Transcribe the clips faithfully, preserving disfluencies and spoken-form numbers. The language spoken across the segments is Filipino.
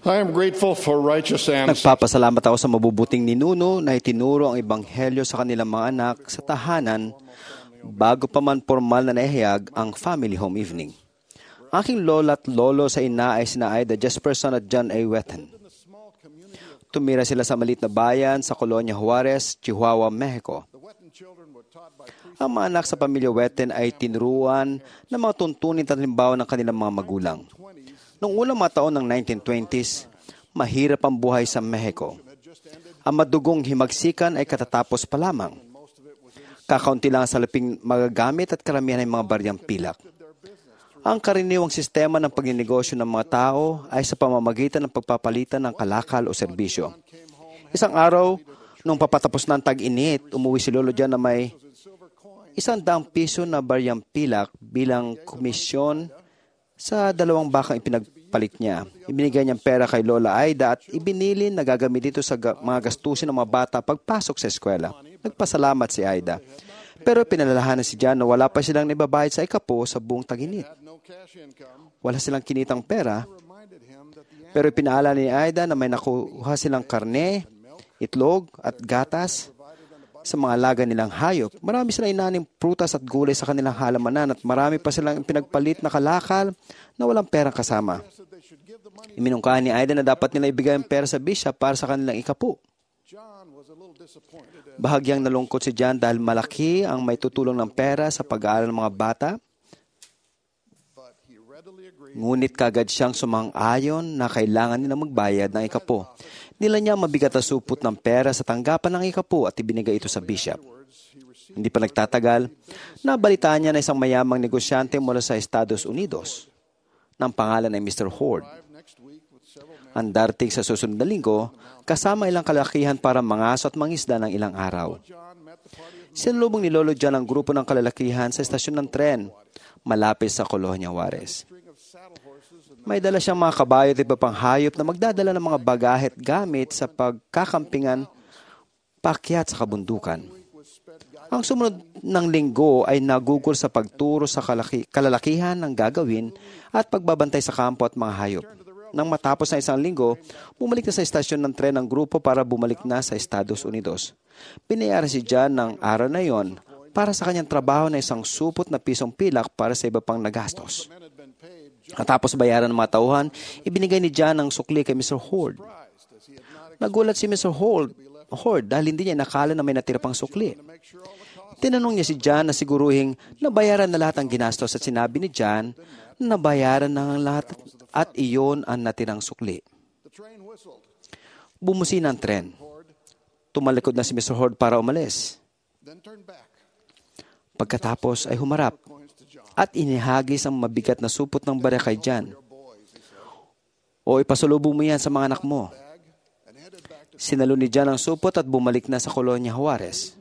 I am grateful for righteous ancestors. Nagpapasalamat ako sa mabubuting ninuno na itinuro ang ebanghelyo sa kanilang mga anak sa tahanan bago pa man formal na naihayag ang family home evening. Aking lola at lolo sa ina ay sina Ida Jesperson at John A. Wetton. Tumira sila sa maliit na bayan sa Colonia Juarez, Chihuahua, Mexico. Ang mga anak sa pamilya Wetton ay tinuruan ng mga tuntunin at halimbawa ng kanilang mga magulang. Noong unang mga taon ng nineteen twenties, mahirap ang buhay sa Mexico. Ang madugong himagsikan ay katatapos pa lamang. Kakaunti lang sa laping magagamit at karamihan ay mga baryang pilak. Ang karaniwang sistema ng pagninegosyo ng mga tao ay sa pamamagitan ng pagpapalitan ng kalakal o serbisyo. Isang araw, nung papatapos na ang tag-init, umuwi si Lolo John na may isang daang piso na baryang pilak bilang komisyon sa dalawang bakang ipinagpalit niya. Ibinigay niyang pera kay Lola Aida at ibinilin na gagamit dito sa ga- mga gastusin ng mga bata pagpasok sa eskwela. Nagpasalamat si Aida. Pero pinalalahanan si John na wala pa silang nababayad sa ikapo sa buong tag-init. Wala silang kinitang pera, pero ipinaala ni Aida na may nakuha silang karne, itlog at gatas sa mga alaga nilang hayop. Marami silang inaning prutas at gulay sa kanilang halamanan at marami pa silang pinagpalit na kalakal na walang perang kasama. Iminungkahan ni Aida na dapat nila ibigay ang pera sa bishop para sa kanilang ikapo. Bahagyang nalungkot si John dahil malaki ang may tutulong ng pera sa pag-aaral ng mga bata. Ngunit kagad siyang sumang-ayon na kailangan nila magbayad ng ikapo. Nila niya mabigat na supot ng pera sa tanggapan ng ikapo at ibinigay ito sa bishop. Hindi pa nagtatagal, nabalitaan niya na isang mayamang negosyante mula sa Estados Unidos ng pangalan ay Mister Hord. Ang darating sa susunod na linggo, kasama ilang kalalakihan para mangaso at mangisda ng ilang araw. Sinalubong ni Lolo John ang grupo ng kalalakihan sa estasyon ng tren, malapit sa Colonia Juarez. May dala siyang mga kabayo at iba pang hayop na magdadala ng mga bagahe at gamit sa pagkakampingan paakyat sa kabundukan. Ang sumunod ng linggo ay nagugol sa pagturo sa kalaki, kalalakihan ng gagawin at pagbabantay sa kampo at mga hayop. Nang matapos na isang linggo, bumalik na sa estasyon ng tren ang grupo para bumalik na sa Estados Unidos. Binayaran si John ng araw na yon para sa kanyang trabaho na isang supot na pisong pilak para sa iba pang nagastos. At tapos bayaran ng mga tauhan, ibinigay ni John ang sukli kay Mister Hord. Nagulat si Mister Hord, Hord dahil hindi niya nakala na may natira pang sukli. Tinanong niya si John na siguruhing nabayaran na lahat ang ginastos at sinabi ni John na nabayaran na ang lahat at iyon ang natirang sukli. Bumusi ng tren. Tumalikod na si Mister Hord para umalis. Pagkatapos ay humarap at inihagis ang mabigat na supot ng barya kay John. O ipasulubong mo yan sa mga anak mo. Sinalo ni John ang supot at bumalik na sa Colonia Juarez.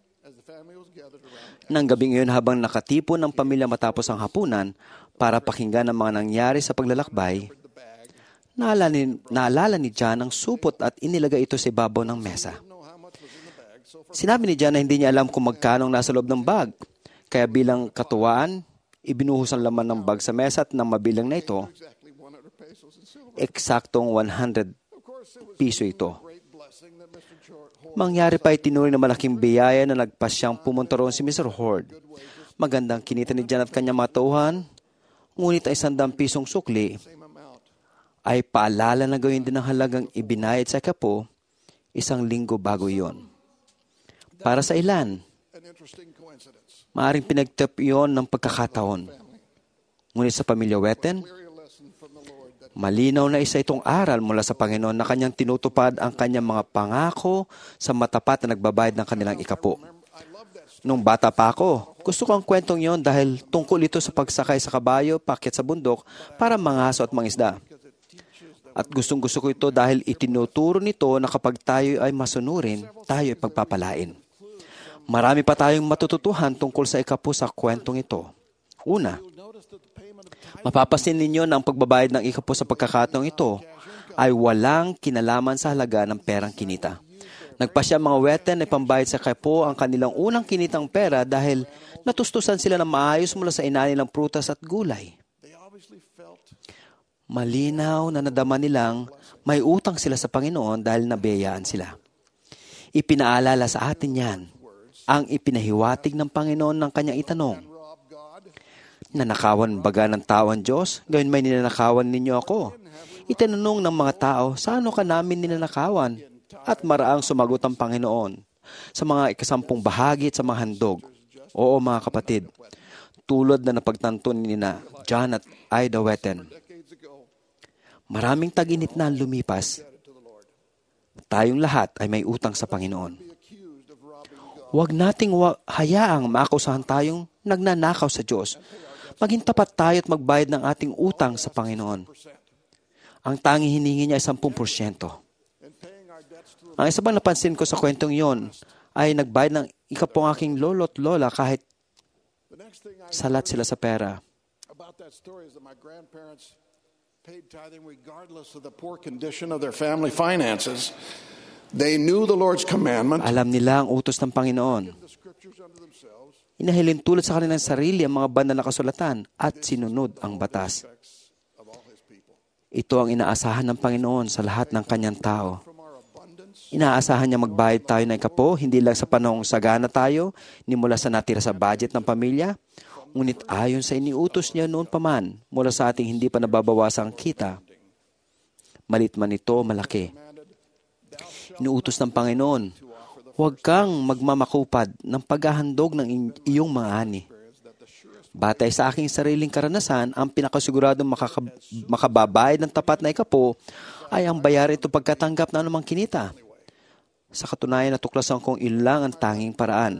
Nang gabing iyon habang nakatipon ng pamilya matapos ang hapunan para pakinggan ang mga nangyari sa paglalakbay, naalala ni, naalala ni John ang supot at inilagay ito sa ibabaw ng mesa. Sinabi ni John na hindi niya alam kung magkano ang nasa loob ng bag, kaya bilang katuwaan, ibinuhos ang laman ng bag sa mesa at nang mabilang na ito, eksaktong one hundred piso ito. Mangyari pa ay tinuring na malaking biyaya na nagpas siyang pumunta roon si Mister Hord. Magandang kinita ni John at kanyang mga tauhan, ngunit ay sandang pisong sukli ay paalala na gawin din ng halagang ibinayad sa kapo isang linggo bago iyon. Para sa ilan, maaring pinagtap iyon ng pagkakataon. Ngunit sa pamilya Wetton, malinaw na isa itong aral mula sa Panginoon na kanyang tinutupad ang kanyang mga pangako sa matapat na nagbabayad ng kanilang ikapo. Nung bata pa ako, gusto ko ang kwentong yon dahil tungkol ito sa pagsakay sa kabayo, paakyat sa bundok para mangaso at mangisda. At gustong gusto ko ito dahil itinuturo nito na kapag tayo ay masunurin, tayo ay pagpapalain. Marami pa tayong matututuhan tungkol sa ikapo sa kwentong ito. Una, mapapasin ninyo na ang pagbabayad ng ikapo sa pagkakataong ito ay walang kinalaman sa halaga ng perang kinita. Nagpasya mga Wetton ay pambayad sa ikapo ang kanilang unang kinitang pera dahil natustusan sila ng maayos mula sa ina nilang prutas at gulay. Malinaw na nadama nilang may utang sila sa Panginoon dahil nabiyayaan sila. Ipinaalala sa atin yan ang ipinahiwatig ng Panginoon ng kanyang itanong. Nanakawan baga ng tao ang Diyos? Gawin may ninanakawan ninyo ako. Itanong ng mga tao, saan ka namin ninanakawan? At maraang sumagot ang Panginoon sa mga ikasampung bahagi at sa mga handog. Oo mga kapatid, tulad na napagtanto ni na John at Ida Weten. Maraming tag-init na lumipas. Tayong lahat ay may utang sa Panginoon. Huwag nating wa- hayaang maakusahan tayong nagnanakaw sa Diyos. Maging tapat tayo at magbayad ng ating utang sa Panginoon. Ang tanging hiningi niya ay sampung porsyento. Ang isa bang napansin ko sa kwentong yon ay nagbayad ng ikapong aking lolo at lola kahit salat sila sa pera. About that story is that my grandparents paid tithing regardless of the poor condition of their family finances. They knew the Lord's commandment. Alam nila ang utos ng Panginoon. The scriptures unto themselves. Inahilin tulad sa kanilang sarili ang mga banal na kasulatan at sinunod ang batas. Of all his people. Ito ang inaasahan ng Panginoon sa lahat ng kanyang tao. From our abundance, Inaasahan niya magbayad tayo ng ikapo, hindi lang sa panahong sagana tayo, ni mula sa natira sa budget ng pamilya, ngunit ayon sa iniutos niya noon pa man, mula sa ating hindi pa nababawasang kita. Malit man ito, malaki. Inuutos ng Panginoon, huwag kang magmamakupad ng paghahandog ng iyong mga ani. Batay sa aking sariling karanasan, ang pinakasiguradong makaka- makababayad ng tapat na ikapo ay ang bayaran ito pagkatanggap na anumang kinita. Sa katunayan, natuklasan kong ilang ang tanging paraan.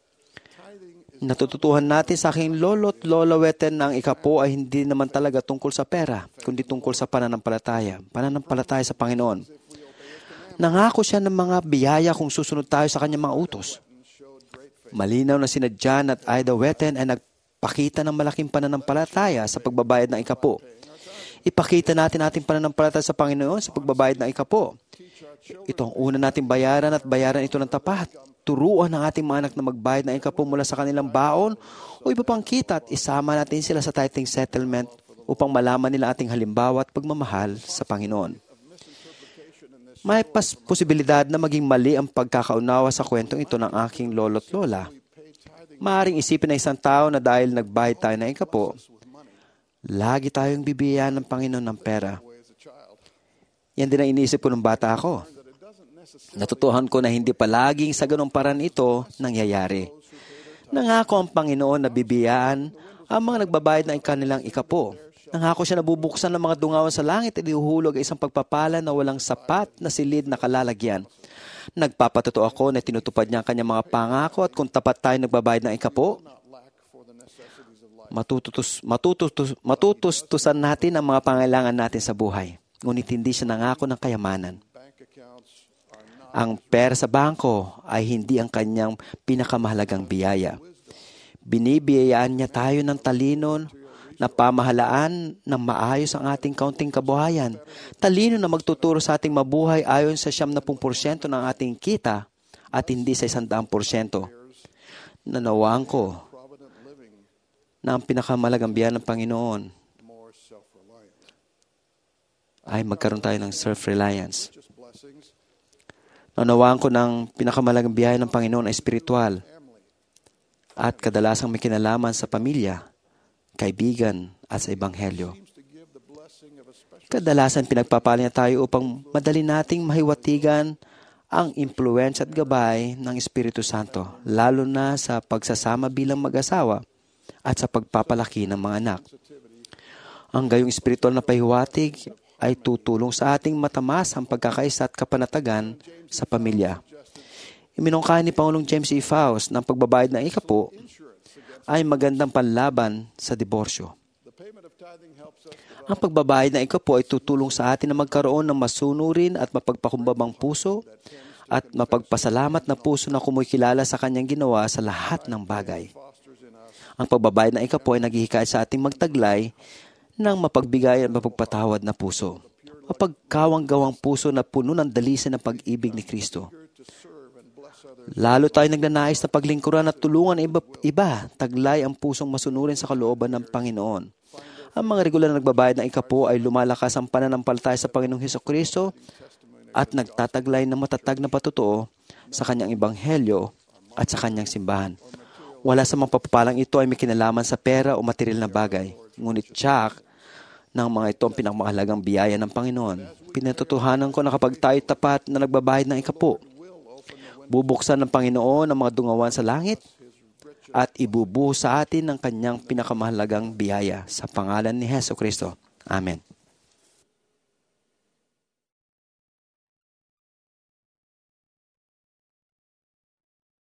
Natututuhan natin sa aking lolo't lola Weten na ang ikapo ay hindi naman talaga tungkol sa pera, kundi tungkol sa pananampalataya, pananampalataya sa Panginoon. Nangako siya ng mga biyaya kung susunod tayo sa kanyang mga utos. Malinaw na sina John at Ida Weten ay nagpakita ng malaking pananampalataya sa pagbabayad ng ikapo. Ipakita natin ating pananampalataya sa Panginoon sa pagbabayad ng ikapo. Ito ang una nating bayaran at bayaran ito ng tapat. Turuan ang ating mga anak na magbayad ng ikapo mula sa kanilang baon o iba pang kita at isama natin sila sa tithing settlement upang malaman nila ating halimbawa at pagmamahal sa Panginoon. May pas posibilidad na maging mali ang pagkakaunawa sa kwentong ito ng aking lolo't lola. Maaaring isipin ng isang tao na dahil nagbayad tayo ng ikapo, lagi tayong bibigyan ng Panginoon ng pera. Yan din ang iniisip ko nung bata ako. Natutuhan ko na hindi palaging sa ganong paraan ito nangyayari. Nangako ang Panginoon na bibiyaan ang mga nagbabayad ng kanilang ikapo. Nangako siya na bubuksan ng mga dungawan sa langit at ihuhulog ay isang pagpapala na walang sapat na silid na kalalagyan. Nagpapatotoo ako na tinutupad niya ang kanyang mga pangako at kung tapat tayo nagbabayad ng ikapo, matututus, matututus, matutustusan natin ang mga pangailangan natin sa buhay. Ngunit hindi siya nangako ng kayamanan. Ang pera sa bangko ay hindi ang kanyang pinakamahalagang biyaya. Binibiyayaan niya tayo ng talino na pamahalaan ng maayos ang ating kaunting kabuhayan. Talino na magtuturo sa ating mabuhay ayon sa siyam na porsyento ng ating kita at hindi sa isandang porsyento. Nanawaan ko na ang pinakamalagang biyaya ng Panginoon ay magkaroon tayo ng self-reliance. Nanawaan ko ng pinakamalagang biyaya ng Panginoon ay spiritual at kadalasang may kinalaman sa pamilya, kaibigan at sa Ebanghelyo. Kadalasan pinagpapala niya tayo upang madali nating mahiwatigan ang impluwensya at gabay ng Espiritu Santo, lalo na sa pagsasama bilang mag-asawa at sa pagpapalaki ng mga anak. Ang gayong espiritual na pahiwatig ay tutulong sa ating matamas ang pagkakaisa at kapanatagan sa pamilya. Iminungkahi ni Pangulong James E. Faust ng pagbabayad ng ikapo ay magandang panlaban sa diborsyo. Ang pagbabayad ng ikapo ay tutulong sa atin na magkaroon ng masunurin at mapagpakumbabang puso at mapagpasalamat na puso na kumikilala sa kanyang ginawa sa lahat ng bagay. Ang pagbabayad ng ikapo ay naghihikayat sa ating magtaglay ng mapagbigay at mapagpatawad na puso. Mapagkawang-gawang puso na puno ng dalisan ng pag-ibig ni Kristo. Lalo tayo nagnanais na paglingkuran at tulungan iba, iba, taglay ang pusong masunurin sa kalooban ng Panginoon. Ang mga regular na nagbabayad ng ikapo ay lumalakas ang pananampalataya sa Panginoong Hesukristo at nagtataglay ng matatag na patutuo sa kanyang ebanghelyo at sa kanyang simbahan. Wala sa mga papapalang ito ay may kinalaman sa pera o material na bagay. Ngunit tiyak ng mga ito ang pinakamahalagang biyaya ng Panginoon. Pinatutuhanan ko na kapag tayo tapat na nagbabayad ng ikapo, bubuksan ng Panginoon ang mga dungawan sa langit at ibubuhos sa atin ang kanyang pinakamahalagang biyaya sa pangalan ni Hesukristo. Amen.